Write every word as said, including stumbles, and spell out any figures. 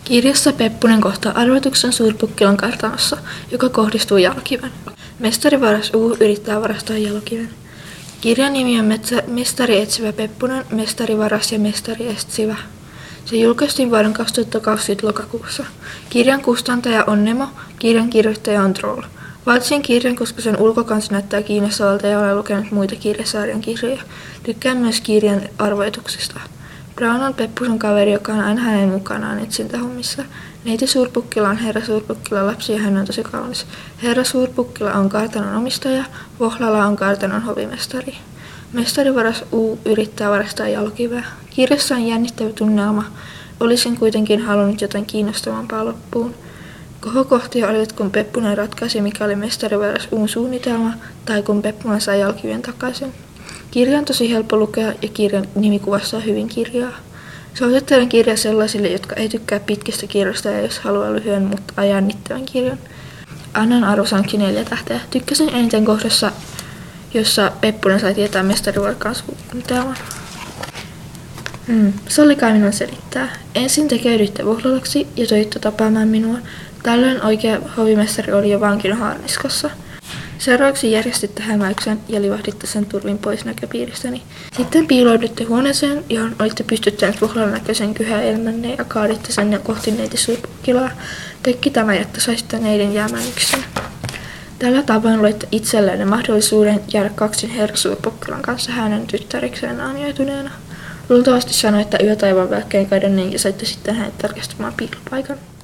Kirjassa Peppunen kohtaa arvoituksen Suurpukkilan kartanossa, joka kohdistuu Jalokiven. Mestarivaras U yrittää varastaa Jalokiven. Kirjan nimi on Metsä, Mestari etsivä Peppunen, Mestarivaras ja Mestari etsivä. Se julkaistiin vuoden kaksituhattakaksikymmentä lokakuussa. Kirjan kustantaja on Nemo, kirjan kirjoittaja on Troll. Valitsin kirjan, koska sen ulkokansi näyttää kiinnostavalta ja olen lukenut muita kirjasarjan kirjoja. Tykkään myös kirjan arvoituksista. Brown on Peppusen kaveri, joka on aina hänen mukanaan etsintähommissa. Neiti Suurpukkila on herra Suurpukkila lapsi ja hän on tosi kaunis. Herra Suurpukkila on kartanon omistaja, Vohlala on kartanon hovimestari. Mestarivaras U yrittää varastaa Jalokiveä. Kirjassa on jännittävä tunnelma. Olisin kuitenkin halunnut jotain kiinnostavampaa loppuun. Kohokohtia olivat, kun Peppunen ratkaisi, mikä oli Mestarivaras U:n suunnitelma, tai kun Peppunen sai Jalokiven takaisin. Kirja on tosi helppo lukea ja kirjan nimi kuvastaa hyvin kirjaa. Suosittelen kirjaa sellaisille, jotka ei tykkää pitkistä kirjoista ja jos haluaa lyhyen, mutta jännittävän kirjan. Annan arvosanksi neljä tähteä. Tykkäsin eniten kohdassa, jossa Peppunen sai tietää Mestarivarkaan suunnitelman. Mm, sallikaa minun selittää. Ensin tekeydytte Vohlalaksi ja toitte tapaamaan minua. Tällöin oikea hovimestari oli jo vankin haarniskassa. Seuraavaksi järjestitte hämäyksen ja livahditte sen turvin pois näköpiiristäni. Sitten piiloudutte huoneeseen, johon olitte pystyttäneet Vohlalan näköisen kyhäelmänne ja kaaditte sen kohti neiti Suurpukkilaa. Kaikki tämä, jotta saisitte neiden jäämään yksin. Tällä tavoin loitte itsellenne mahdollisuuden jäädä kaksin herra Suurpukkilan kanssa hänen tyttärikseen naamioituneena. Luultavasti sanoitte yötaivaan välkkeen kadonneen ja saitte sitten hänet tarkastamaan piilopaikan.